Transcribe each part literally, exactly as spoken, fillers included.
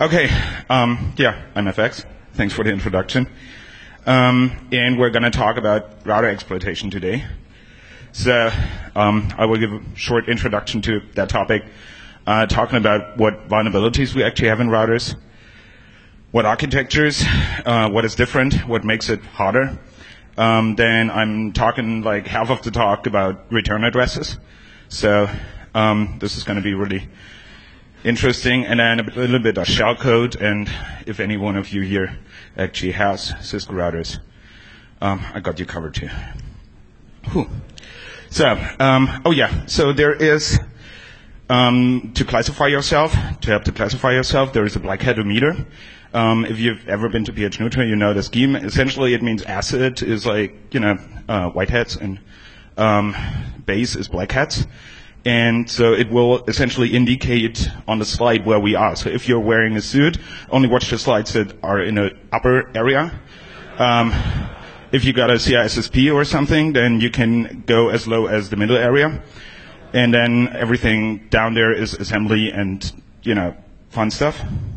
Okay, um, yeah, I'm F X. Thanks for the introduction. Um, and we're going to talk about router exploitation today. So um, I will give a short introduction to that topic, uh, talking about what vulnerabilities we actually have in routers, what architectures, uh, what is different, what makes it harder. Um, then I'm talking like half of the talk about return addresses. So um, this is going to be really interesting. And then a, bit, a little bit of shell code, and if any one of you here actually has Cisco routers, um, I got you covered too. Whew. So, um, oh yeah, so there is, um, to classify yourself, to help to classify yourself, there is a black hat meter. Um, if you've ever been to P H Neutral, you know the scheme. Essentially, it means acid is like, you know, uh, white hats, and um, base is black hats. And so it will essentially indicate on the slide where we are. So if you're wearing a suit, only watch the slides that are in the upper area. Um, if you got a C I S S P or something, then you can go as low as the middle area. And then everything down there is assembly and, you know, fun stuff.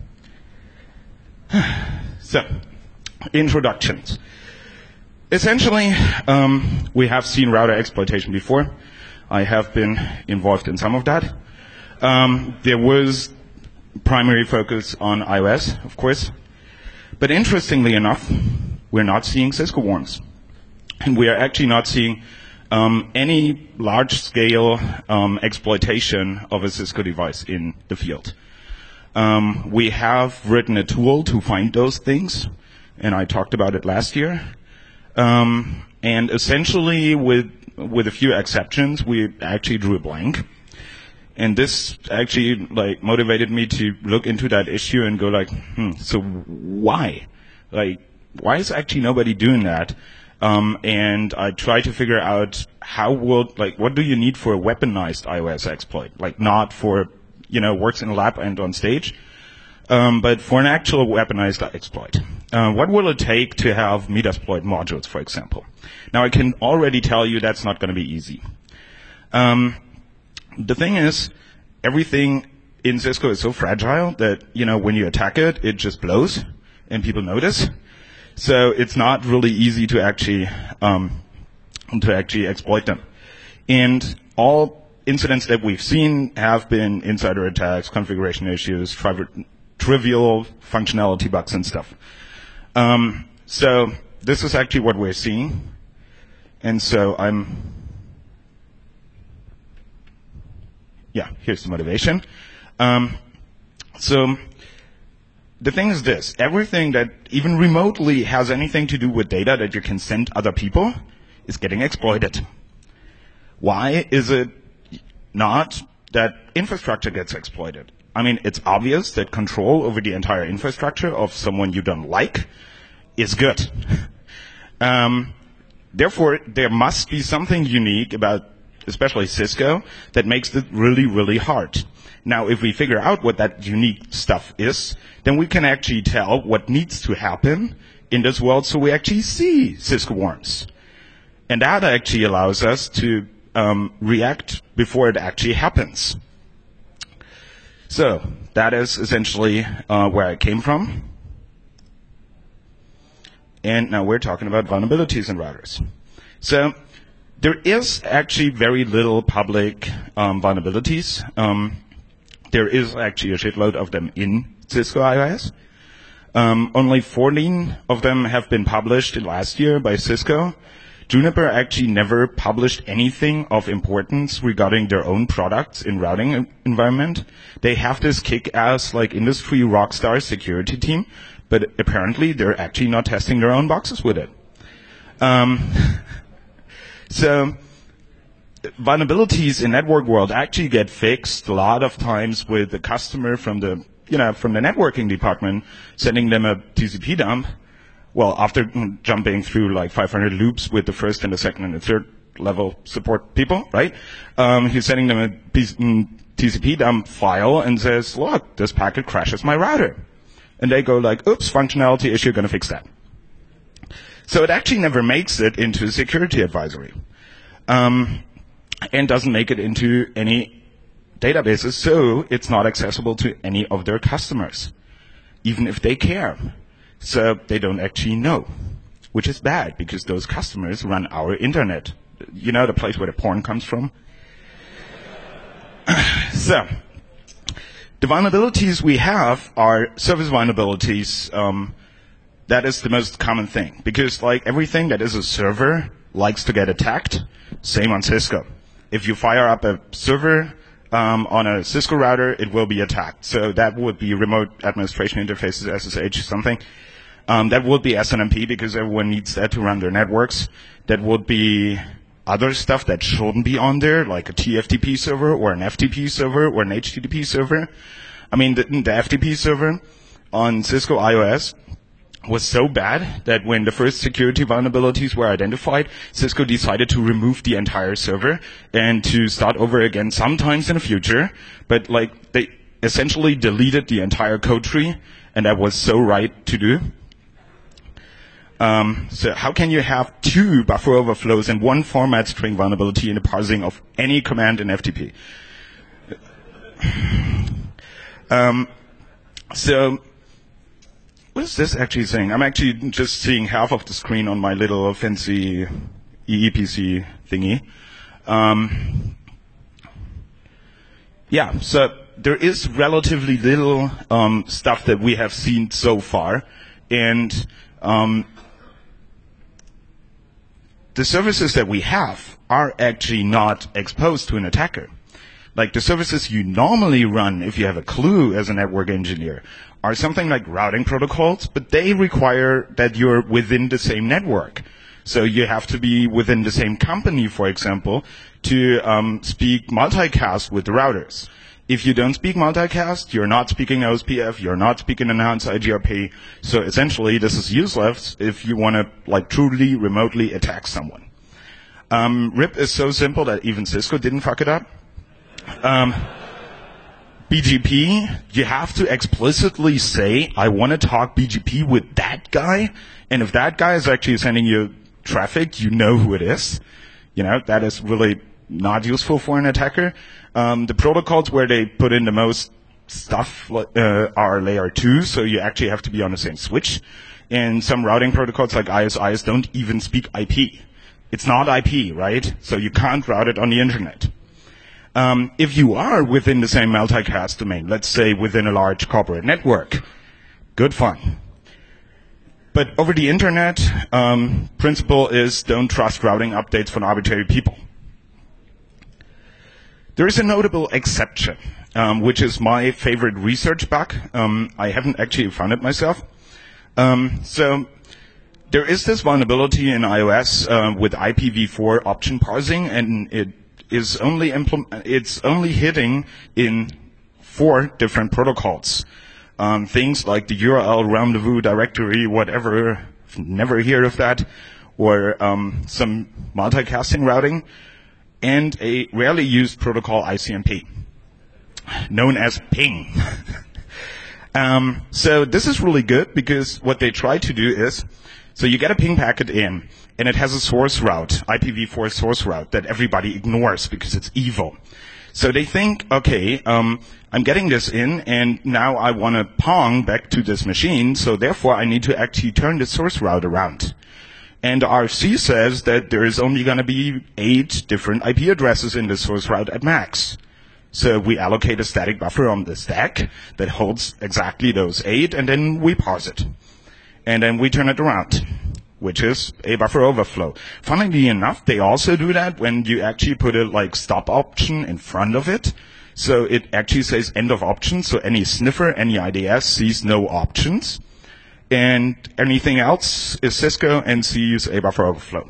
So, introductions. Essentially, um, we have seen router exploitation before. I have been involved in some of that. Um, there was primary focus on iOS, of course. But interestingly enough, we're not seeing Cisco worms. And we are actually not seeing um, any large-scale um, exploitation of a Cisco device in the field. Um, we have written a tool to find those things, and I talked about it last year. Um, and essentially, with with a few exceptions, we actually drew a blank. And this actually like motivated me to look into that issue and go like, hmm, so why? Like, why is actually nobody doing that? Um, and I tried to figure out how will, like, what do you need for a weaponized iOS exploit? Like, not for, you know, works in a lab and on stage, um, but for an actual weaponized exploit. Uh, what will it take to have Metasploit modules, for example? Now, I can already tell you that's not going to be easy. Um, the thing is, everything in Cisco is so fragile that, you know, when you attack it, it just blows, and people notice. So it's not really easy to actually um, to actually exploit them. And all incidents that we've seen have been insider attacks, configuration issues, tri- trivial functionality bugs and stuff. Um, so this is actually what we're seeing. And so I'm, yeah, here's the motivation. Um, so the thing is this, everything that even remotely has anything to do with data that you can send other people is getting exploited. Why is it not that infrastructure gets exploited? I mean, it's obvious that control over the entire infrastructure of someone you don't like is good. um, therefore, there must be something unique about, especially Cisco, that makes it really, really hard. Now, if we figure out what that unique stuff is, then we can actually tell what needs to happen in this world so we actually see Cisco worms. And that actually allows us to um, react before it actually happens. So that is essentially uh, where I came from. And now we're talking about vulnerabilities in routers. So there is actually very little public um, vulnerabilities. Um, there is actually a shitload of them in Cisco iOS. Um, only fourteen of them have been published last year by Cisco. Juniper actually never published anything of importance regarding their own products in routing environment. They have this kick-ass, like, industry rockstar security team, but apparently they're actually not testing their own boxes with it. Um, so vulnerabilities in network world actually get fixed a lot of times with the customer from the, you know, from the networking department sending them a T C P dump. Well, after jumping through like five hundred loops with the first and the second and the third level support people, right? Um, he's sending them a T C P dump file and says, look, this packet crashes my router. And they go like, oops, functionality issue, gonna fix that. So it actually never makes it into security advisory. Um, and doesn't make it into any databases, so it's not accessible to any of their customers. even if they care. So they don't actually know, which is bad because those customers run our internet. You know, the place where the porn comes from? So, the vulnerabilities we have are service vulnerabilities. Um, that is the most common thing because, like, everything that is a server likes to get attacked. Same on Cisco. If you fire up a server um, on a Cisco router, it will be attacked. So that would be remote administration interfaces, S S H, something. Um, that would be S N M P because everyone needs that to run their networks. That would be other stuff that shouldn't be on there, like a T F T P server or an F T P server or an H T T P server. I mean, the, the F T P server on Cisco iOS was so bad that when the first security vulnerabilities were identified, Cisco decided to remove the entire server and to start over again sometimes in the future. But like they essentially deleted the entire code tree, and that was so right to do. Um, so how can you have two buffer overflows and one format string vulnerability in the parsing of any command in F T P? Um, so what is this actually saying? I'm actually just seeing half of the screen on my little fancy E E P C thingy. Um, yeah, so there is relatively little um, stuff that we have seen so far, and um, the services that we have are actually not exposed to an attacker. Like the services you normally run if you have a clue as a network engineer are something like routing protocols, but they require that you're within the same network. So you have to be within the same company, for example, to um, speak multicast with the routers. If you don't speak multicast, you're not speaking O S P F, you're not speaking enhanced I G R P. So essentially, this is useless if you want to like truly remotely attack someone. Um, R I P is so simple that even Cisco didn't fuck it up. Um, B G P, you have to explicitly say, I want to talk B G P with that guy. And if that guy is actually sending you traffic, you know who it is. You know, that is really not useful for an attacker. Um, the protocols where they put in the most stuff uh, are layer two, so you actually have to be on the same switch. And some routing protocols like I S Is don't even speak I P. It's not I P, right? So you can't route it on the internet. Um, if you are within the same multicast domain, let's say within a large corporate network, good fun. But over the internet, um, principle is don't trust routing updates from arbitrary people. There is a notable exception, um, which is my favorite research bug. Um, I haven't actually found it myself. Um, so there is this vulnerability in iOS uh, with I P v four option parsing, and it is only implement, it's only hitting in four different protocols. Um, things like the U R L rendezvous directory, whatever, never heard of that, or um, some multicasting routing, and a rarely used protocol I C M P, known as ping. um, so this is really good because what they try to do is, so you get a ping packet in, and it has a source route, I P v four source route, that everybody ignores because it's evil. So they think, okay, um, I'm getting this in, and now I want to pong back to this machine, so therefore I need to actually turn the source route around. And the R F C says that there is only going to be eight different I P addresses in the source route at max. So we allocate a static buffer on the stack that holds exactly those eight, and then we parse it. And then we turn it around, which is a buffer overflow. Funnily enough, they also do that when you actually put a like stop option in front of it. So it actually says end of option, so any sniffer, any I D S sees no options. And anything else is Cisco and sees a buffer overflow.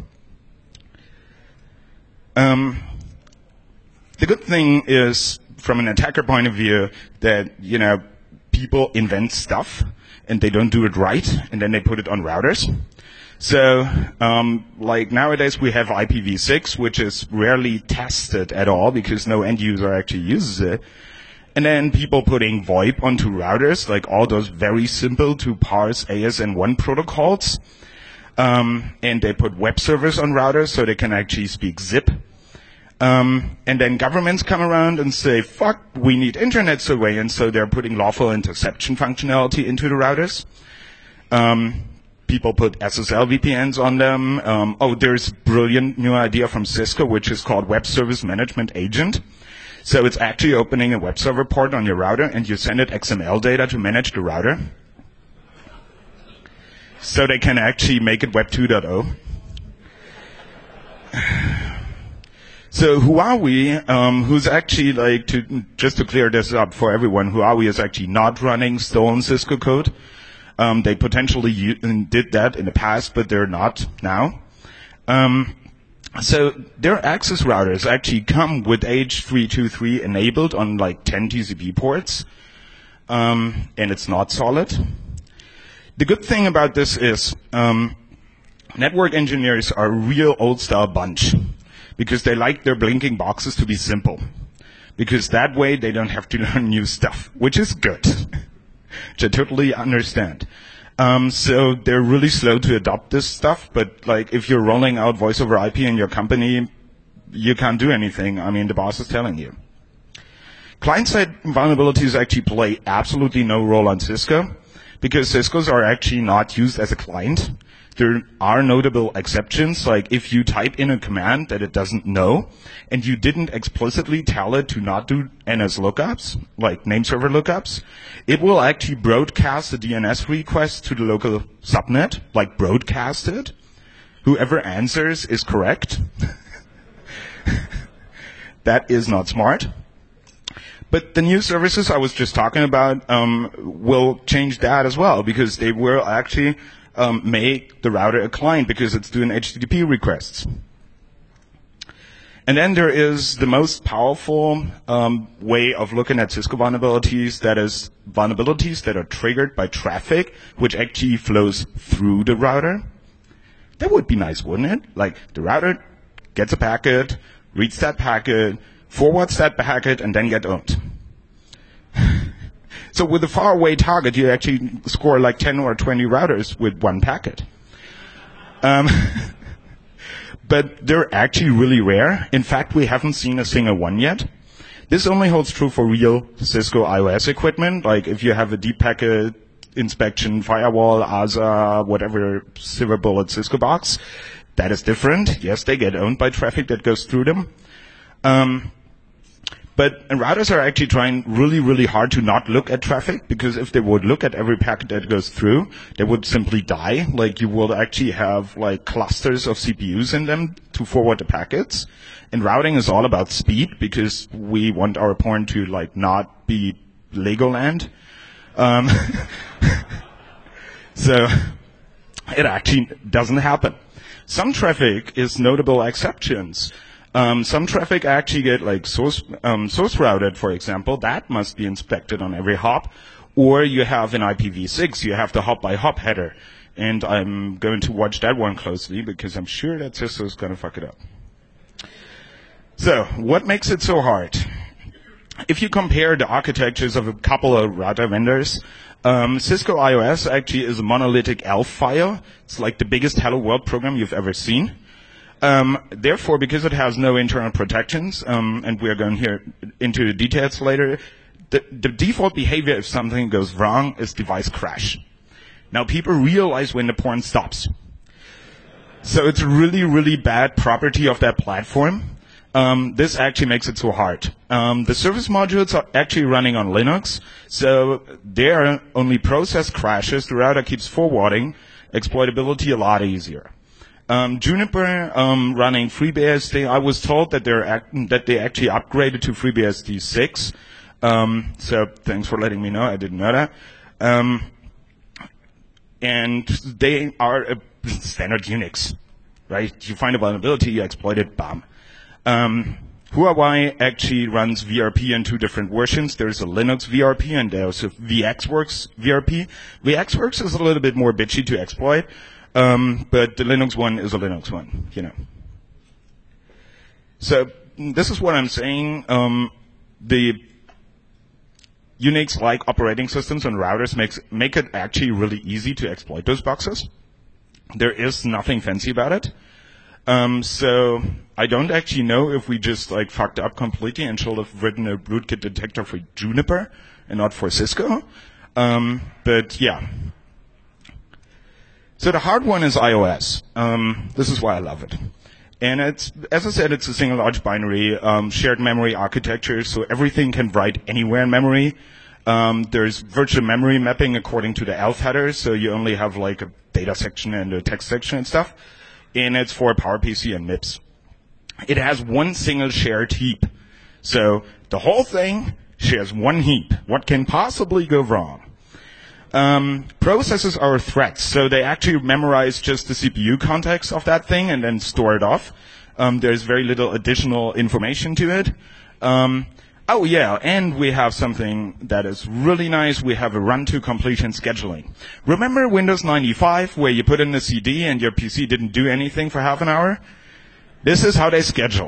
Um, the good thing is, from an attacker point of view, that, you know, people invent stuff and they don't do it right, and then they put it on routers. So, um, like nowadays we have I P v six, which is rarely tested at all because no end user actually uses it. And then people putting VoIP onto routers, like all those very simple to parse A S N one protocols. Um, and they put web servers on routers so they can actually speak zip. Um, and then governments come around and say, fuck, we need internet surveillance, so they're putting lawful interception functionality into the routers. Um, people put S S L V P Ns on them. Um, oh, there's a brilliant new idea from Cisco, which is called Web Service Management Agent. So it's actually opening a web server port on your router, and you send it X M L data to manage the router. So they can actually make it Web two point oh. So Huawei, um, who's actually like, to, just to clear this up for everyone, Huawei is actually not running stolen Cisco code. Um, they potentially u- did that in the past, but they're not now. Um, so their access routers actually come with H three twenty-three enabled on like ten T C P ports, um, and it's not solid. The good thing about this is um, network engineers are a real old-style bunch, because they like their blinking boxes to be simple. Because that way they don't have to learn new stuff, which is good. Which I totally understand. Um, so they're really slow to adopt this stuff, but like if you're rolling out voice over I P in your company, you can't do anything. I mean, the boss is telling you. Client-side vulnerabilities actually play absolutely no role on Cisco, because Cisco's are actually not used as a client. There are notable exceptions, like if you type in a command that it doesn't know, and you didn't explicitly tell it to not do N S lookups, like name server lookups, it will actually broadcast the D N S request to the local subnet, like broadcast it. Whoever answers is correct. That is not smart. But the new services I was just talking about um, will change that as well, because they will actually Um, make the router a client because it's doing H T T P requests. And then there is the most powerful um, way of looking at Cisco vulnerabilities, that is vulnerabilities that are triggered by traffic, which actually flows through the router. That would be nice, wouldn't it? Like the router gets a packet, reads that packet, forwards that packet, and then get owned. So with a faraway target, you actually score like ten or twenty routers with one packet. Um, but they're actually really rare. In fact, we haven't seen a single one yet. This only holds true for real Cisco iOS equipment, like if you have a deep packet inspection firewall, A S A, whatever silver bullet Cisco box. That is different. Yes, they get owned by traffic that goes through them. Um, But routers are actually trying really, really hard to not look at traffic, because if they would look at every packet that goes through, they would simply die. Like you will actually have like clusters of C P Us in them to forward the packets. And routing is all about speed, because we want our porn to like not be Legoland. Um, so it actually doesn't happen. Some traffic is notable exceptions. Um, some traffic actually get like source, um, source routed, for example. That must be inspected on every hop. Or you have an I P v six, you have the hop by hop header. And I'm going to watch that one closely, because I'm sure that Cisco is going to fuck it up. So, what makes it so hard? If you compare the architectures of a couple of router vendors, um, Cisco iOS actually is a monolithic ELF file. It's like the biggest Hello World program you've ever seen. Um, therefore, because it has no internal protections, um, and we're going here into the details later, the, the default behavior if something goes wrong is device crash. Now, people realize when the porn stops. So it's a really, really bad property of that platform. Um, this actually makes it so hard. Um, the service modules are actually running on Linux, so there only process crashes. The router keeps forwarding. Exploitability a lot easier. Um, Juniper um, running FreeBSD. I was told that they're act- that they actually upgraded to FreeBSD six. Um, so thanks for letting me know. I didn't know that. Um, and they are a standard Unix, right? You find a vulnerability, you exploit it, bam. Um, Huawei actually runs V R P in two different versions. There's a Linux V R P and there's a VxWorks V R P. VxWorks is a little bit more bitchy to exploit. Um, but the Linux one is a Linux one, you know. So this is what I'm saying. Um, the Unix-like operating systems on routers makes make it actually really easy to exploit those boxes. There is nothing fancy about it. Um, so I don't actually know if we just like fucked up completely and should have written a rootkit detector for Juniper and not for Cisco. Um, but yeah. So the hard one is iOS. Um, this is why I love it. And it's, as I said, it's a single large binary, um, shared memory architecture, so everything can write anywhere in memory. Um, there's virtual memory mapping according to the ELF header, so you only have like a data section and a text section and stuff. And it's for PowerPC and M I P S. It has one single shared heap. So the whole thing shares one heap. What can possibly go wrong? Um, processes are threads, so they actually memorize just the C P U context of that thing and then store it off. Um, there's very little additional information to it. Um, oh yeah, and we have something that is really nice. We have a run-to-completion scheduling. Remember Windows ninety-five, where you put in the C D and your P C didn't do anything for half an hour? This is how they schedule.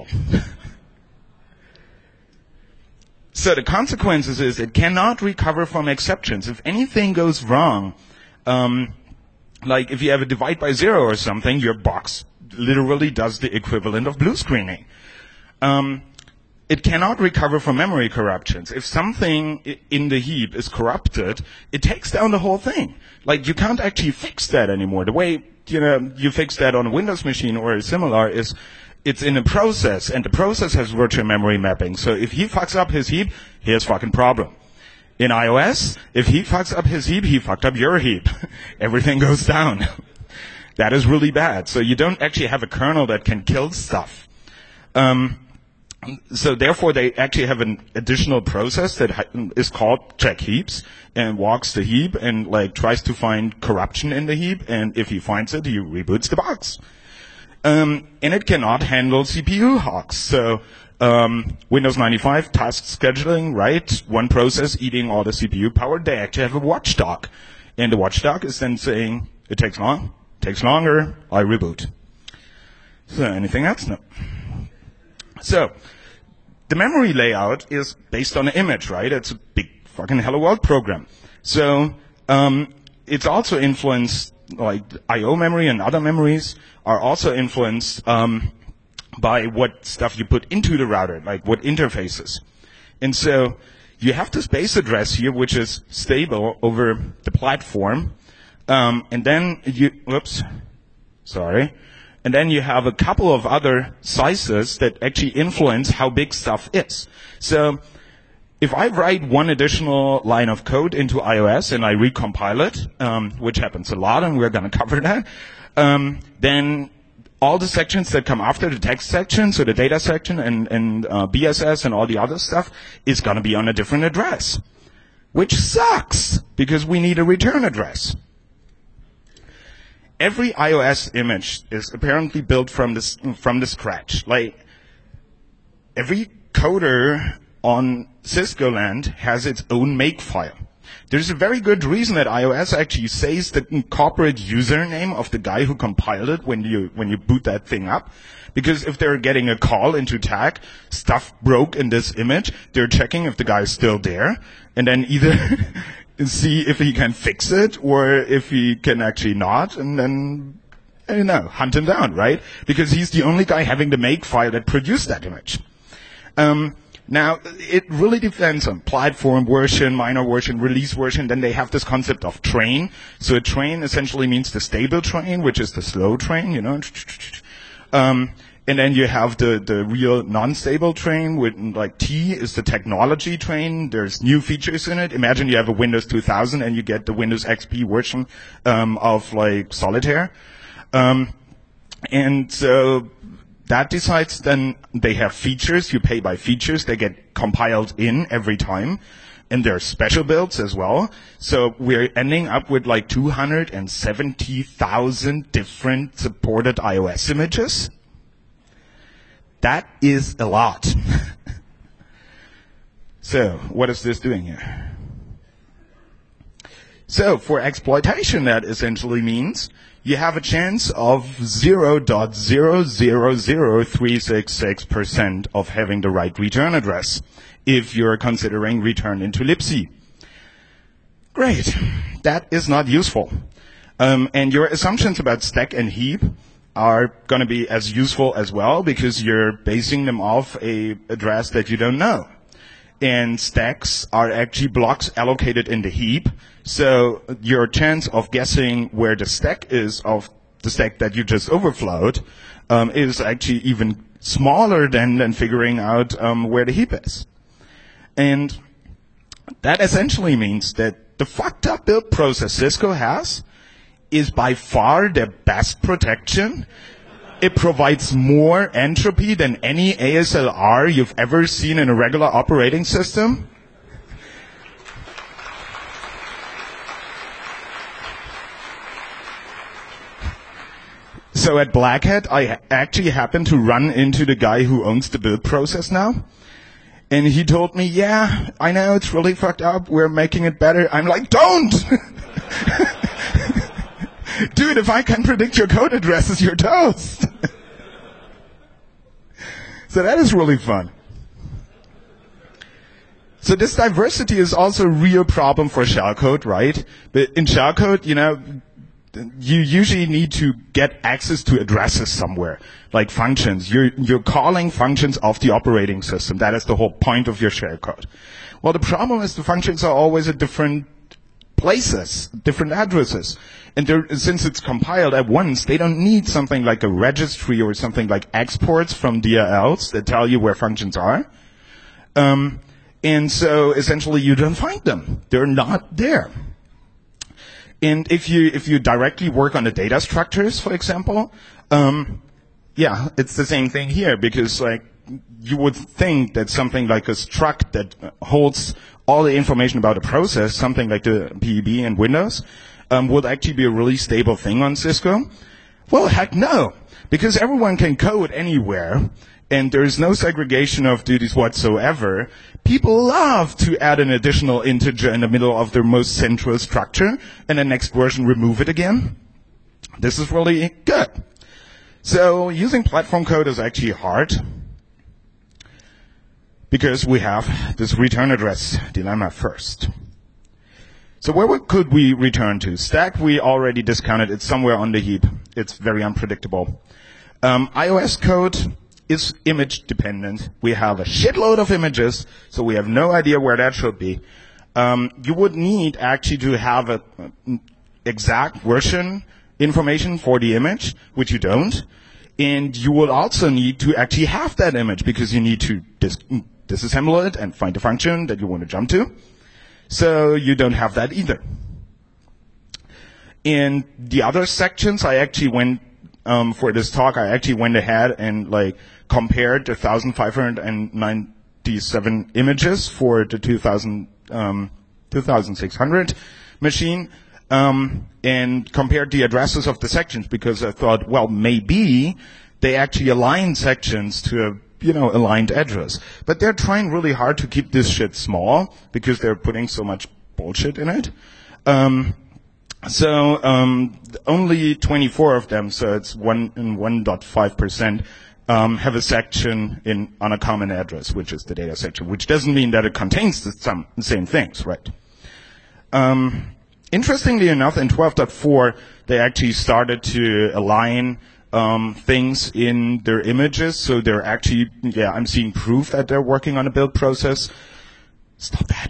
So the consequences is it cannot recover from exceptions. If anything goes wrong, um, like if you have a divide by zero or something, your box literally does the equivalent of blue screening. Um, it cannot recover from memory corruptions. If something in the heap is corrupted, it takes down the whole thing. Like you can't actually fix that anymore. The way you know you fix that on a Windows machine or similar is it's in a process, and the process has virtual memory mapping. So if he fucks up his heap, here's fucking problem. In iOS, if he fucks up his heap, he fucked up your heap. Everything goes down. That is really bad. So you don't actually have a kernel that can kill stuff. Um, so therefore, they actually have an additional process that ha- is called check heaps and walks the heap and like tries to find corruption in the heap. And if he finds it, he reboots the box. Um, and it cannot handle C P U hogs. So um, Windows ninety-five task scheduling, right? One process eating all the C P U power. They actually have a watchdog, and the watchdog is then saying it takes long, takes longer. I reboot. So anything else? No. So the memory layout is based on an image, right? It's a big fucking Hello World program. So um, it's also influenced. Like I O memory and other memories are also influenced um, by what stuff you put into the router, like what interfaces. And so you have this base address here, which is stable over the platform. Um, and then you, whoops, sorry. And then you have a couple of other sizes that actually influence how big stuff is. So if I write one additional line of code into iOS and I recompile it, um, which happens a lot, and we're going to cover that, um, then all the sections that come after the text section, so the data section and, and uh, B S S and all the other stuff, is going to be on a different address, which sucks because we need a return address. Every iOS image is apparently built from this from the scratch. Like every coder on Cisco land has its own makefile. There's a very good reason that iOS actually says the corporate username of the guy who compiled it when you when you boot that thing up. Because if they're getting a call into tag, stuff broke in this image, they're checking if the guy is still there, and then either see if he can fix it or if he can actually not, and then, I don't know, hunt him down, right? Because he's the only guy having the makefile that produced that image. Um, Now, it really depends on platform version, minor version, release version. Then they have this concept of train. So a train essentially means the stable train, which is the slow train, you know. Um, and then you have the, the real non-stable train, with like T is the technology train. There's new features in it. Imagine you have a Windows two thousand and you get the Windows X P version um, of like Solitaire. Um, and so that decides then they have features. You pay by features. They get compiled in every time. And there are special builds as well. So we're ending up with like two hundred seventy thousand different supported iOS images. That is a lot. So what is this doing here? So for exploitation, that essentially means you have a chance of zero point zero zero zero three six six percent of having the right return address if you're considering return into libc. Great. That is not useful. Um, and your assumptions about stack and heap are going to be as useful as well because you're basing them off a address that you don't know. And stacks are actually blocks allocated in the heap, so your chance of guessing where the stack is of the stack that you just overflowed um, is actually even smaller than, than figuring out um, where the heap is. And that essentially means that the fucked up build process Cisco has is by far their best protection. It provides more entropy than any A S L R you've ever seen in a regular operating system. So at Black Hat, I actually happened to run into the guy who owns the build process now. And he told me, yeah, I know it's really fucked up. We're making it better. I'm like, don't! Dude, if I can predict your code addresses, you're toast. So that is really fun. So this diversity is also a real problem for shellcode, right? But in shellcode, you know, you usually need to get access to addresses somewhere, like functions. You're, you're calling functions of the operating system. That is the whole point of your shellcode. Well, the problem is the functions are always at different places, different addresses. And since it's compiled at once, they don't need something like a registry or something like exports from D L Ls that tell you where functions are. Um, and so essentially you don't find them. They're not there. And if you, if you directly work on the data structures, for example, um, yeah, it's the same thing here because like you would think that something like a struct that holds all the information about a process, something like the P E B in Windows, um, would actually be a really stable thing on Cisco. Well, heck no, because everyone can code anywhere, and there's no segregation of duties whatsoever. People love to add an additional integer in the middle of their most central structure, and the next version remove it again. This is really good. So using platform code is actually hard, because we have this return address dilemma first. So where could we return to? Stack, we already discounted. It's somewhere on the heap. It's very unpredictable. Um, iOS code is image dependent. We have a shitload of images, so we have no idea where that should be. Um, you would need actually to have a exact version information for the image, which you don't. And you would also need to actually have that image because you need to dis- disassemble it and find the function that you want to jump to. So you don't have that either. In the other sections, I actually went, um, for this talk, I actually went ahead and like compared the one thousand five hundred ninety-seven images for the two thousand, um, two thousand six hundred machine, um, and compared the addresses of the sections because I thought, well, maybe they actually align sections to a you know, aligned address. But they're trying really hard to keep this shit small because they're putting so much bullshit in it. Um, so um, only twenty-four of them, so it's one in one point five percent, um, have a section in on a common address, which is the data section, which doesn't mean that it contains the some, same things, right? Um, interestingly enough, in twelve point four, they actually started to align Um, things in their images, so they're actually, yeah, I'm seeing proof that they're working on a build process. Stop that.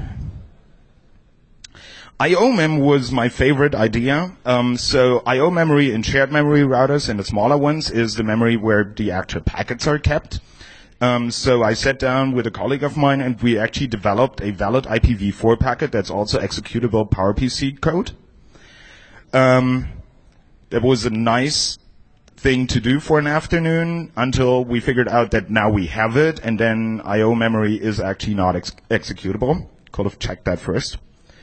I O mem was my favorite idea. Um, so I O memory in shared memory routers and the smaller ones is the memory where the actual packets are kept. Um, so I sat down with a colleague of mine and we actually developed a valid I P v four packet that's also executable PowerPC code. Um, that was a nice thing to do for an afternoon until we figured out that now we have it, and then I O memory is actually not ex- executable. Could have checked that first.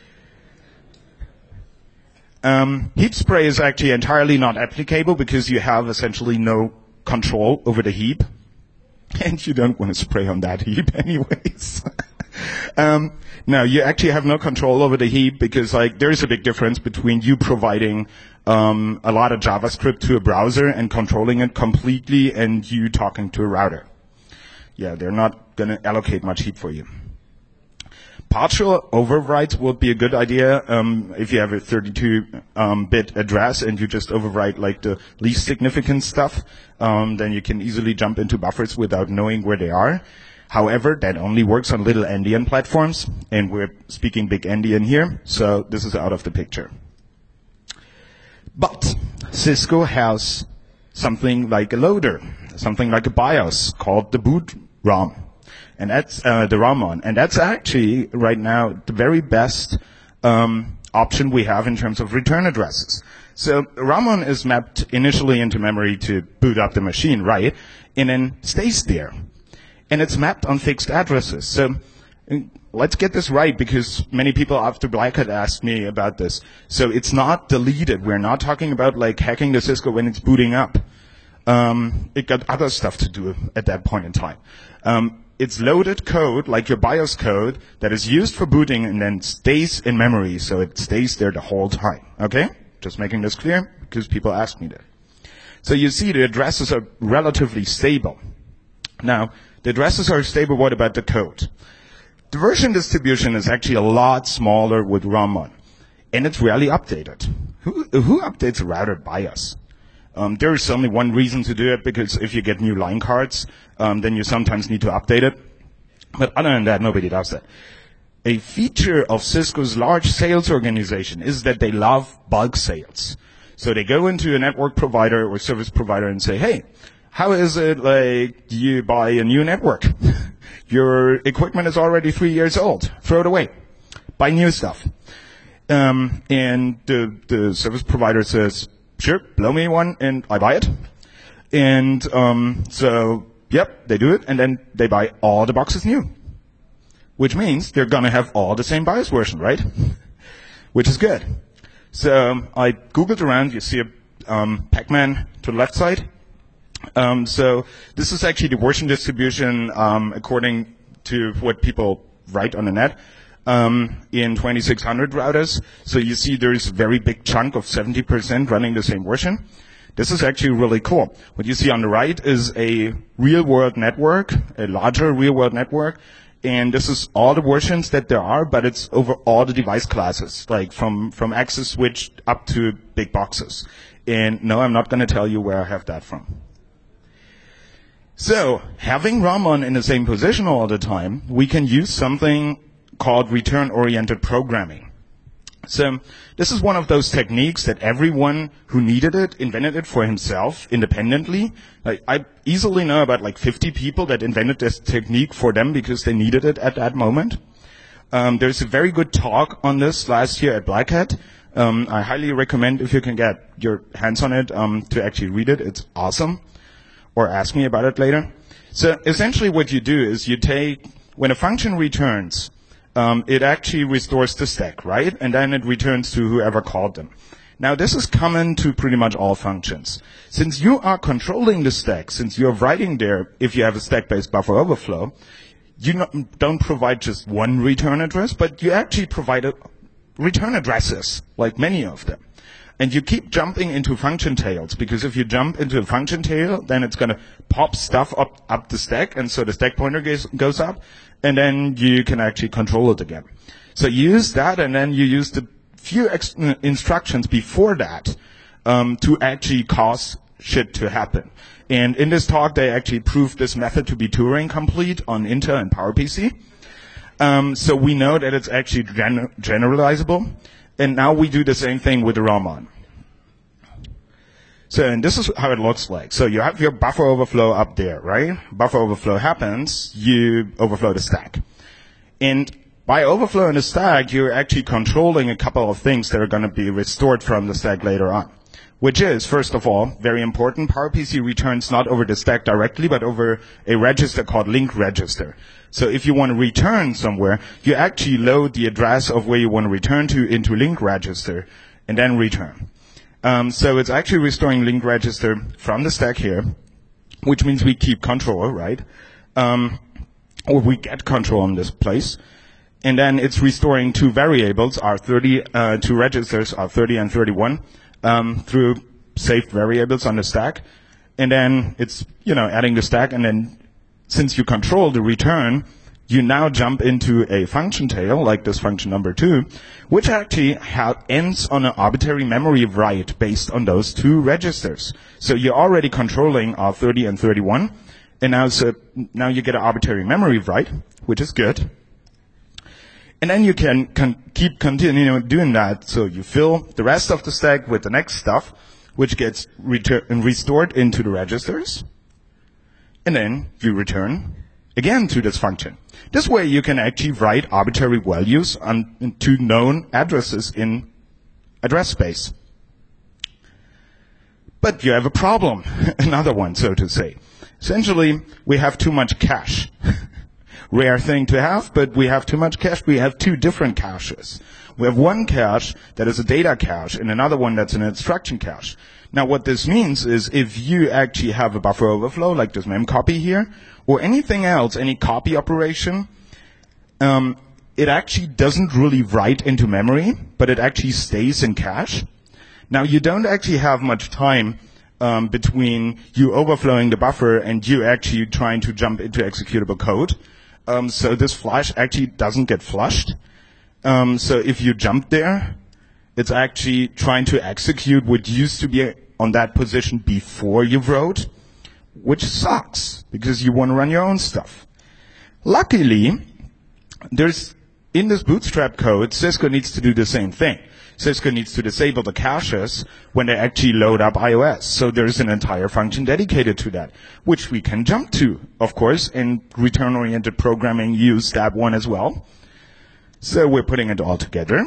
Um, heap spray is actually entirely not applicable because you have essentially no control over the heap, and you don't want to spray on that heap anyways. um, no, you actually have no control over the heap because, like, there is a big difference between you providing Um, a lot of JavaScript to a browser and controlling it completely and you talking to a router. Yeah, they're not going to allocate much heap for you. partial overwrites would be a good idea um, if you have a thirty-two bit um, address and you just overwrite like the least significant stuff. Um, then you can easily jump into buffers without knowing where they are. However, that only works on little endian platforms, and we're speaking big endian here, so this is out of the picture. But Cisco has something like a loader, something like a BIOS called the boot ROM. And that's uh, the ROMon, and that's actually right now the very best um, option we have in terms of return addresses. So ROMon is mapped initially into memory to boot up the machine, right? And then stays there, and it's mapped on fixed addresses. So let's get this right, because many people after Black Hat asked me about this. So it's not deleted. We're not talking about like hacking the Cisco when it's booting up. Um, it got other stuff to do at that point in time. Um, It's loaded code, like your BIOS code, that is used for booting and then stays in memory, so it stays there the whole time. Okay? Just making this clear, because people ask me that. So you see the addresses are relatively stable. Now, the addresses are stable, what about the code? The version distribution is actually a lot smaller with ROMon, and it's rarely updated. Who, who updates a router BIOS? Um, there is only one reason to do it, because if you get new line cards, um, then you sometimes need to update it. But other than that, nobody does that. A feature of Cisco's large sales organization is that they love bulk sales. So they go into a network provider or service provider and say, hey, how is it like you buy a new network? Your equipment is already three years old. Throw it away. Buy new stuff. Um, and the, the service provider says, sure, blow me one, and I buy it. And um, so, yep, they do it, and then they buy all the boxes new. Which means they're going to have all the same BIOS version, right? Which is good. So um, I Googled around. You see a um, Pac-Man to the left side. Um, so this is actually the version distribution um, according to what people write on the net. Um, in twenty-six hundred routers. So you see there's a very big chunk of seventy percent running the same version. This is actually really cool. What you see on the right is a real-world network, a larger real-world network, and this is all the versions that there are, but it's over all the device classes, like from, from access switch up to big boxes. And no, I'm not going to tell you where I have that from. So, having ROMon in the same position all the time, we can use something called return-oriented programming. So this is one of those techniques that everyone who needed it invented it for himself independently. Like, I easily know about like fifty people that invented this technique for them because they needed it at that moment. Um, there's a very good talk on this last year at Black Hat. Um, I highly recommend, if you can get your hands on it, um, to actually read it. It's awesome. Or ask me about it later. So essentially what you do is you take, when a function returns, Um, it actually restores the stack, right? And then it returns to whoever called them. Now, this is common to pretty much all functions. Since you are controlling the stack, since you're writing there, if you have a stack-based buffer overflow, you not, don't provide just one return address, but you actually provide a, return addresses, like many of them. And you keep jumping into function tails, because if you jump into a function tail, then it's going to pop stuff up, up the stack, and so the stack pointer goes, goes up, and then you can actually control it again. So you use that, and then you use the few ex- instructions before that um, to actually cause shit to happen. And in this talk, they actually proved this method to be Turing complete on Intel and PowerPC. Um, so we know that it's actually gen- generalizable. And now we do the same thing with the ROMon. So, and this is how it looks like. So you have your buffer overflow up there, right? Buffer overflow happens, you overflow the stack. And by overflowing the stack, you're actually controlling a couple of things that are going to be restored from the stack later on. Which is, first of all, very important, PowerPC returns not over the stack directly, but over a register called link register. So if you want to return somewhere, you actually load the address of where you want to return to into link register, and then return. Um, so it's actually restoring link register from the stack here, which means we keep control, right? Um, or we get control in this place. And then it's restoring two variables, R thirty, uh, two registers, R thirty and thirty-one, um, through saved variables on the stack. And then it's, you know, adding the stack, and then since you control the return, you now jump into a function tail, like this function number two, which actually ha- ends on an arbitrary memory write based on those two registers. So you're already controlling R thirty and thirty-one, and now, so, now you get an arbitrary memory write, which is good. And then you can con- keep continuing doing that, so you fill the rest of the stack with the next stuff, which gets retur- restored into the registers, and then you return again to this function. This way you can actually write arbitrary values on, to known addresses in address space. But you have a problem, another one, so to say. Essentially, we have too much cache. Rare thing to have, but we have too much cache. We have two different caches. We have one cache that is a data cache and another one that's an instruction cache. Now what this means is if you actually have a buffer overflow, like this memcopy here, or anything else, any copy operation, um, it actually doesn't really write into memory, but it actually stays in cache. Now you don't actually have much time um, between you overflowing the buffer and you actually trying to jump into executable code. Um, so this flush actually doesn't get flushed. Um, so if you jump there, it's actually trying to execute what used to be on that position before you wrote, which sucks because you want to run your own stuff. Luckily, there's in this Bootstrap code, Cisco needs to do the same thing. Cisco needs to disable the caches when they actually load up iOS. So there's an entire function dedicated to that, which we can jump to, of course, and return-oriented programming use that one as well. So we're putting it all together.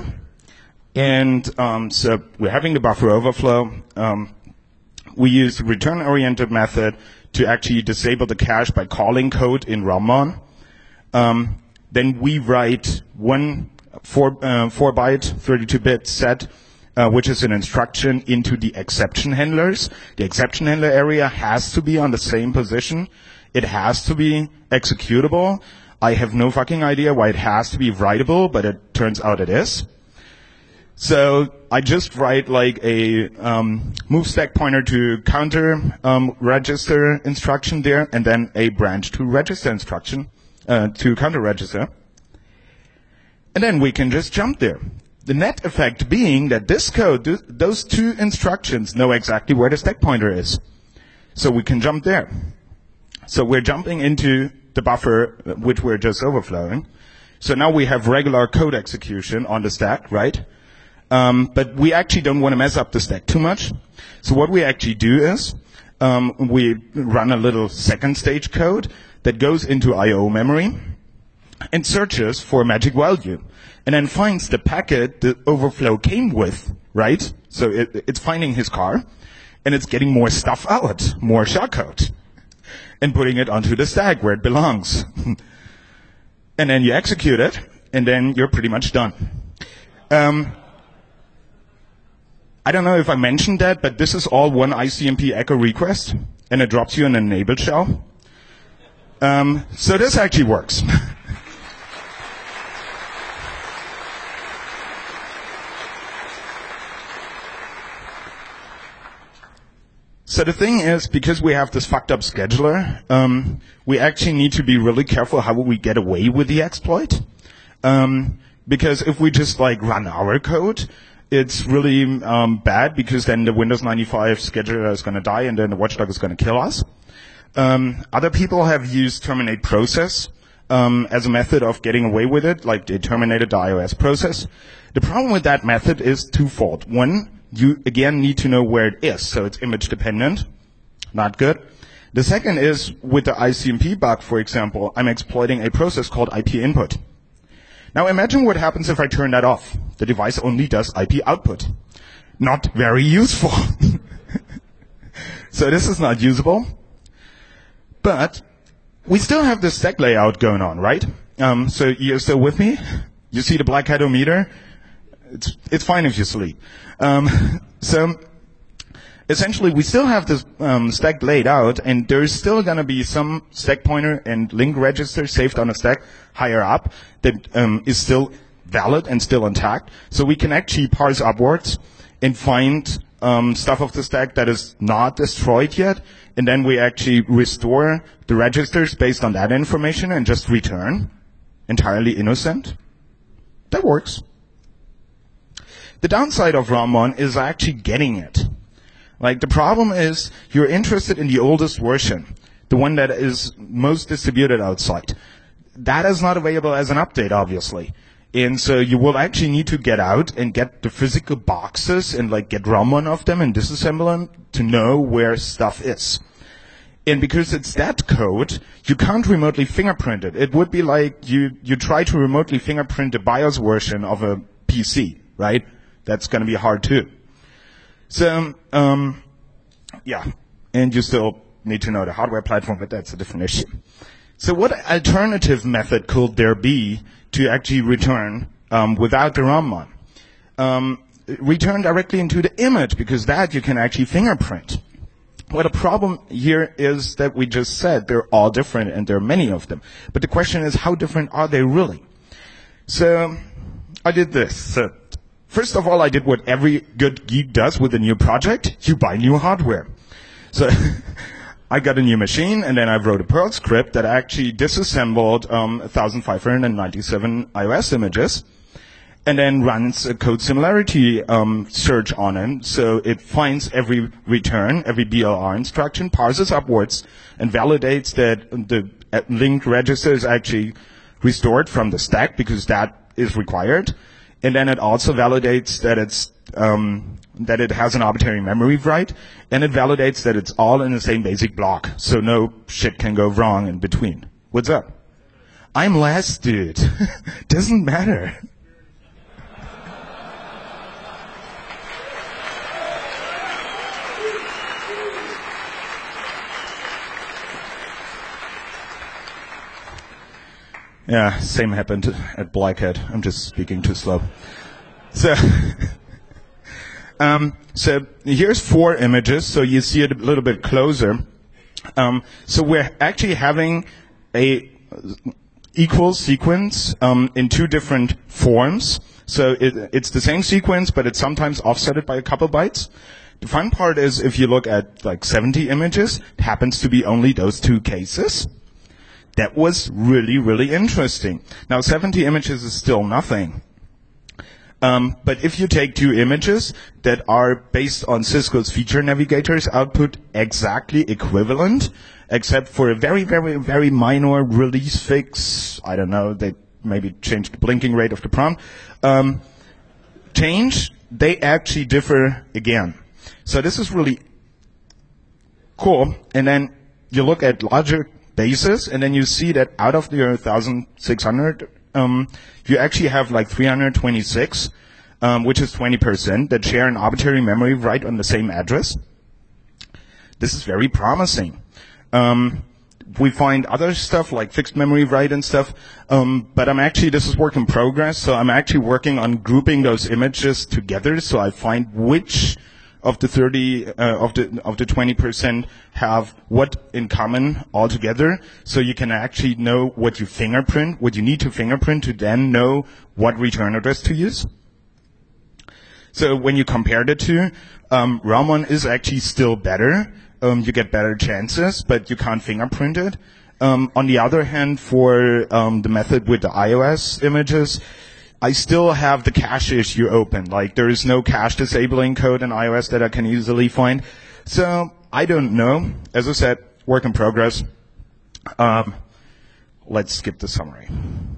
And um, so we're having the buffer overflow. Um, we use the return-oriented method to actually disable the cache by calling code in realmmon. Um, then we write one four, uh, four byte, thirty-two bit set, uh, which is an instruction into the exception handlers. The exception handler area has to be on the same position. It has to be executable. I have no fucking idea why it has to be writable, but it turns out it is. So I just write like a um, move stack pointer to counter um, register instruction there, and then a branch to register instruction uh, to counter register. And then we can just jump there. The net effect being that this code, th- those two instructions know exactly where the stack pointer is. So we can jump there. So we're jumping into the buffer which we're just overflowing. So now we have regular code execution on the stack, right? Um, but we actually don't want to mess up the stack too much. So what we actually do is um, we run a little second stage code that goes into I O memory and searches for a magic value, and then finds the packet the overflow came with, right? So it, it's finding his car, and it's getting more stuff out, more shellcode, and putting it onto the stack where it belongs. And then you execute it, and then you're pretty much done. Um, I don't know if I mentioned that, but this is all one I C M P echo request, and it drops you an enabled shell. Um, so this actually works. So the thing is, because we have this fucked up scheduler, um, we actually need to be really careful how we get away with the exploit. Um, because if we just like run our code, it's really um, bad because then the Windows ninety-five scheduler is going to die and then the watchdog is going to kill us. Um, other people have used terminate process um, as a method of getting away with it, like they terminated the iOS process. The problem with that method is twofold. One, you again need to know where it is, so it's image dependent. Not good. The second is with the I C M P bug, for example, I'm exploiting a process called I P input. Now imagine what happens if I turn that off. The device only does I P output. Not very useful. So this is not usable. But we still have this stack layout going on, right? Um, so you're still with me? You see the black headometer? It's, it's fine if you sleep. Um, so essentially we still have this um, stack laid out, and there's still going to be some stack pointer and link register saved on a stack higher up that um, is still valid and still intact. So we can actually parse upwards and find um, stuff of the stack that is not destroyed yet, and then we actually restore the registers based on that information and just return. entirely innocent. That works. The downside of ROM1 is actually getting it. Like, the problem is you're interested in the oldest version, the one that is most distributed outside. That is not available as an update, obviously. And so you will actually need to get out and get the physical boxes and like get ROM one of them and disassemble them to know where stuff is. And because it's that code, you can't remotely fingerprint it. It would be like you, you try to remotely fingerprint the BIOS version of a P C, right? That's going to be hard too. So, um, yeah. And you still need to know the hardware platform, but that's a different issue. So what alternative method could there be to actually return um, without the ROM one? Um, return directly into the image, because that you can actually fingerprint. Well, the problem here is that we just said they're all different, and there are many of them. But the question is, how different are they really? So I did this. So first of all, I did what every good geek does with a new project. You buy new hardware. So I got a new machine, and then I wrote a Perl script that actually disassembled um, one thousand five hundred ninety-seven iOS images, and then runs a code similarity um, search on them. So it finds every return, every B L R instruction, parses upwards, and validates that the linked register is actually restored from the stack, because that is required. And then it also validates that it's um, that it has an arbitrary memory write, and it validates that it's all in the same basic block, so no shit can go wrong in between. What's up? I'm last, dude. Doesn't matter. Yeah, same happened at Black Hat. I'm just speaking too slow. So, um, so here's four images, so you see it a little bit closer. Um, so we're actually having a equal sequence um, in two different forms. So it, it's the same sequence, but it's sometimes offsetted by a couple bytes. The fun part is if you look at like seventy images, it happens to be only those two cases. That was really, really interesting. Now, seventy images is still nothing. Um, but if you take two images that are based on Cisco's feature navigator's output exactly equivalent, except for a very, very, very minor release fix, I don't know, they maybe changed the blinking rate of the prompt, um, change, they actually differ again. So this is really cool. And then you look at larger bases, and then you see that out of the one thousand six hundred, um, you actually have like three hundred twenty-six, um, which is twenty percent, that share an arbitrary memory write on the same address. This is very promising. Um, we find other stuff like fixed memory write and stuff, um, but I'm actually, this is work in progress, so I'm actually working on grouping those images together, so I find which of the thirty, uh, of the, of the twenty percent have what in common altogether, so you can actually know what you fingerprint, what you need to fingerprint to then know what return address to use. So when you compare the two, um, ROM one is actually still better. Um, you get better chances, but you can't fingerprint it. Um, on the other hand, for um, the method with the iOS images, I still have the cache issue open. Like, there is no cache disabling code in iOS that I can easily find. So, I don't know. As I said, work in progress. Um, let's skip the summary.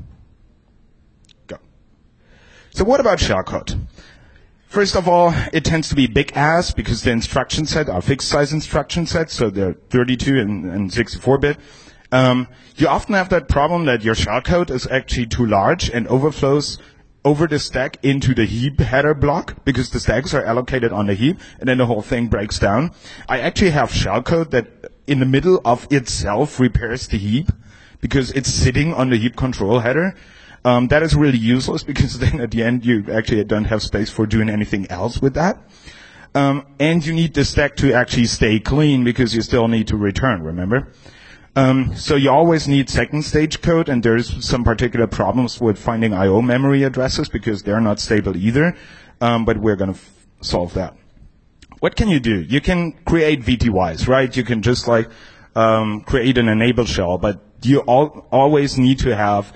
Go. So what about shellcode? First of all, it tends to be big ass because the instruction set are fixed size instruction sets, so they're thirty-two and sixty-four bit. Um, you often have that problem that your shellcode is actually too large and overflows over the stack into the heap header block because the stacks are allocated on the heap, and then the whole thing breaks down. I actually have shellcode that in the middle of itself repairs the heap because it's sitting on the heap control header. Um, that is really useless because then at the end you actually don't have space for doing anything else with that. Um, and you need the stack to actually stay clean because you still need to return, remember? Um, so you always need second stage code, and there's some particular problems with finding I O memory addresses because they're not stable either, um, but we're going to f- solve that. What can you do? You can create V T Ys, right? You can just like um, create an enable shell, but you all, always need to have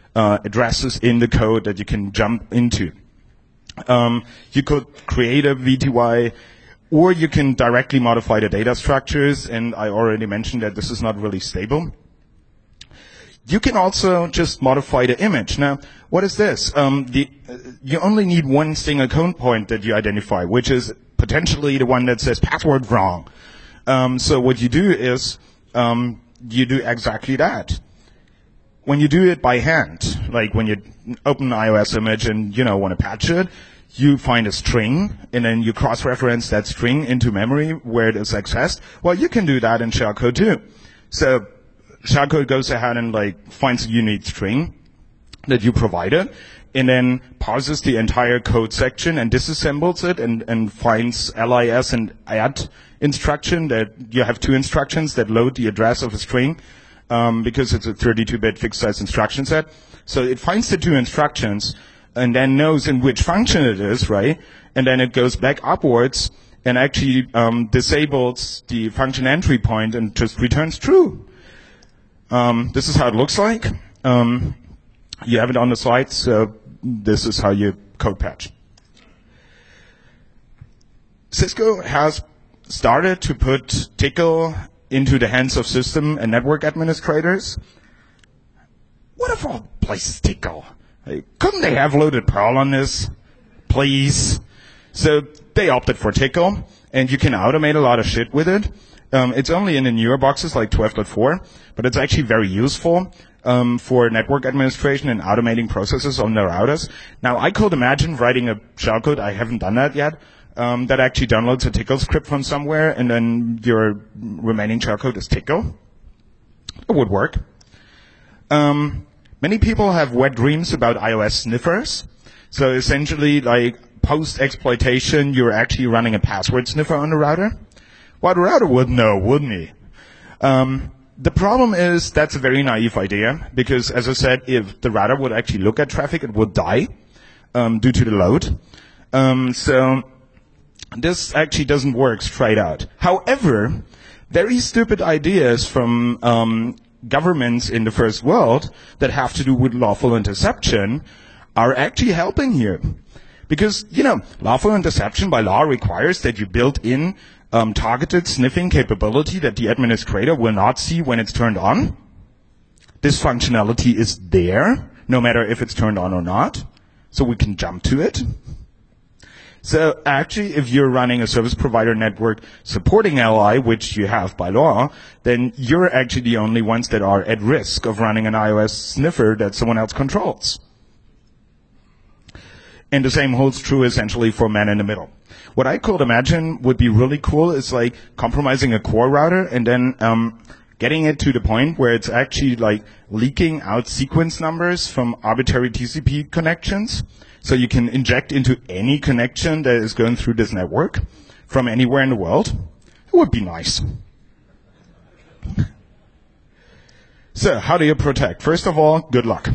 uh, addresses in the code that you can jump into. Um, you could create a V T Y, or you can directly modify the data structures, and I already mentioned that this is not really stable. You can also just modify the image. Now, what is this? Um, the, uh, you only need one single code point that you identify, which is potentially the one that says password wrong. Um, so what you do is um, you do exactly that. When you do it by hand, like when you open an iOS image and you know want to patch it, you find a string and then you cross-reference that string into memory where it is accessed. Well, you can do that in shellcode too. So shellcode goes ahead and like finds a unique string that you provided, and then parses the entire code section and disassembles it and, and finds lis and add instruction that you have two instructions that load the address of a string um, because it's a thirty-two bit fixed size instruction set. So it finds the two instructions and then knows in which function it is, right? And then it goes back upwards and actually um, disables the function entry point and just returns true. Um, this is how it looks like. Um, you have it on the slide, so this is how you code patch. Cisco has started to put Tcl into the hands of system and network administrators. What of all places Tcl? Like, couldn't they have loaded Perl on this? Please. So they opted for Tcl, and you can automate a lot of shit with it. Um, it's only in the newer boxes like twelve point four, but it's actually very useful um, for network administration and automating processes on the routers. Now, I could imagine writing a shellcode, I haven't done that yet, um, that actually downloads a Tcl script from somewhere, and then your remaining shellcode is Tcl. It would work. Um, many people have wet dreams about iOS sniffers. So essentially, like, post-exploitation, you're actually running a password sniffer on the router. Well, the router would know, wouldn't he? Um, the problem is that's a very naive idea because, as I said, if the router would actually look at traffic, it would die um, due to the load. Um, so this actually doesn't work straight out. However, very stupid ideas from um, governments in the first world that have to do with lawful interception are actually helping here. Because, you know, lawful interception by law requires that you build in Um, targeted sniffing capability that the administrator will not see when it's turned on. This functionality is there, no matter if it's turned on or not, so we can jump to it. So actually, if you're running a service provider network supporting L I, which you have by law, then you're actually the only ones that are at risk of running an iOS sniffer that someone else controls. And the same holds true essentially for man in the middle. What I could imagine would be really cool is like compromising a core router and then um, getting it to the point where it's actually like leaking out sequence numbers from arbitrary T C P connections. So you can inject into any connection that is going through this network from anywhere in the world. It would be nice. So how do you protect? First of all, good luck.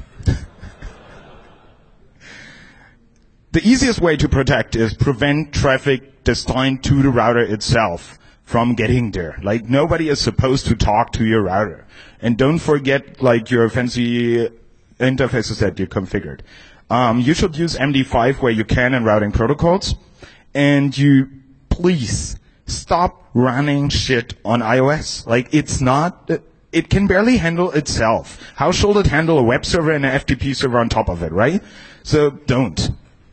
The easiest way to protect is prevent traffic destined to the router itself from getting there. Like, nobody is supposed to talk to your router. And don't forget, like, your fancy interfaces that you configured. Um, you should use M D five where you can in routing protocols. And you, please, stop running shit on iOS. Like, it's not, it can barely handle itself. How should it handle a web server and an F T P server on top of it, right? So, don't.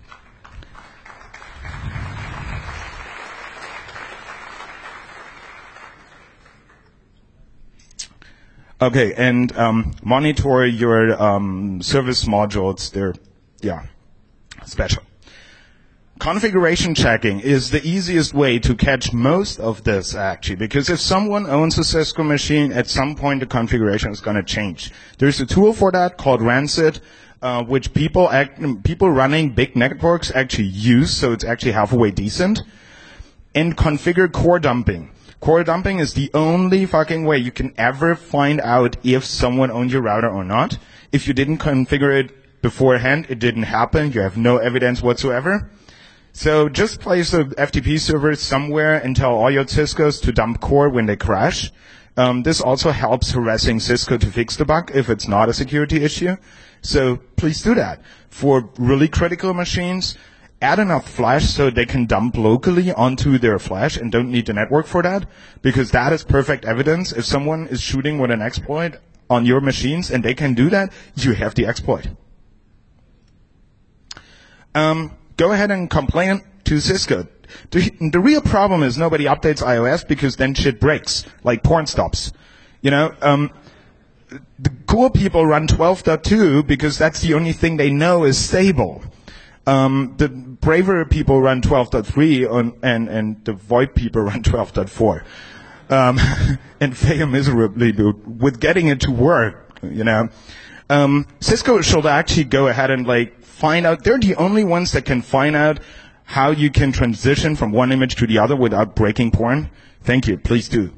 Okay, and um, monitor your um, service modules. They're, yeah, special. Configuration checking is the easiest way to catch most of this, actually, because if someone owns a Cisco machine, at some point the configuration is going to change. There's a tool for that called Rancid, uh, which people act, people running big networks actually use, so it's actually halfway decent. And configure core dumping. Core dumping is the only fucking way you can ever find out if someone owns your router or not. If you didn't configure it beforehand, it didn't happen. You have no evidence whatsoever. So just place a F T P server somewhere and tell all your Ciscos to dump core when they crash. Um, this also helps harassing Cisco to fix the bug if it's not a security issue. So please do that. For really critical machines, add enough flash so they can dump locally onto their flash and don't need the network for that, because that is perfect evidence. If someone is shooting with an exploit on your machines and they can do that, you have the exploit. Um, go ahead and complain to Cisco. The, the real problem is nobody updates iOS because then shit breaks, like porn stops. You know, um, the cool people run twelve point two because that's the only thing they know is stable. Um, the braver people run twelve point three on, and, and the VoIP people run twelve point four. Um, and fail miserably with getting it to work, you know. Um, Cisco should actually go ahead and like find out, they're the only ones that can find out how you can transition from one image to the other without breaking porn. Thank you, please do.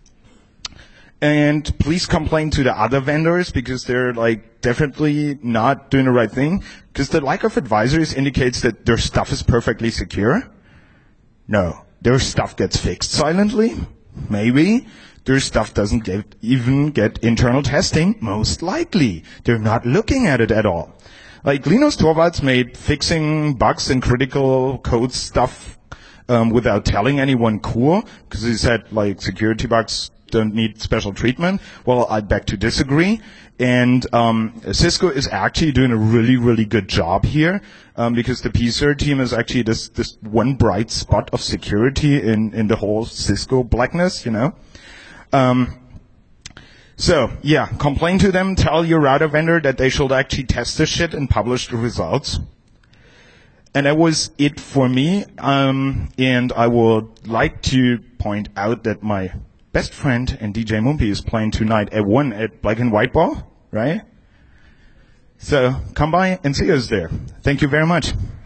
And please complain to the other vendors because they're like definitely not doing the right thing. Because the lack of advisories indicates that their stuff is perfectly secure. No, their stuff gets fixed silently. Maybe. Their stuff doesn't get, even get internal testing. Most likely. They're not looking at it at all. Like Linus Torvalds made fixing bugs and critical code stuff um, without telling anyone cool, because he said like security bugs don't need special treatment. Well, I beg to disagree. And um, Cisco is actually doing a really, really good job here, um, because the P C E R team is actually this this one bright spot of security in in the whole Cisco blackness, you know. Um, So, yeah, complain to them, tell your router vendor that they should actually test this shit and publish the results. And that was it for me. Um, and I would like to point out that my best friend and D J Mumpy is playing tonight at one at Black and White Ball, right? So, come by and see us there. Thank you very much.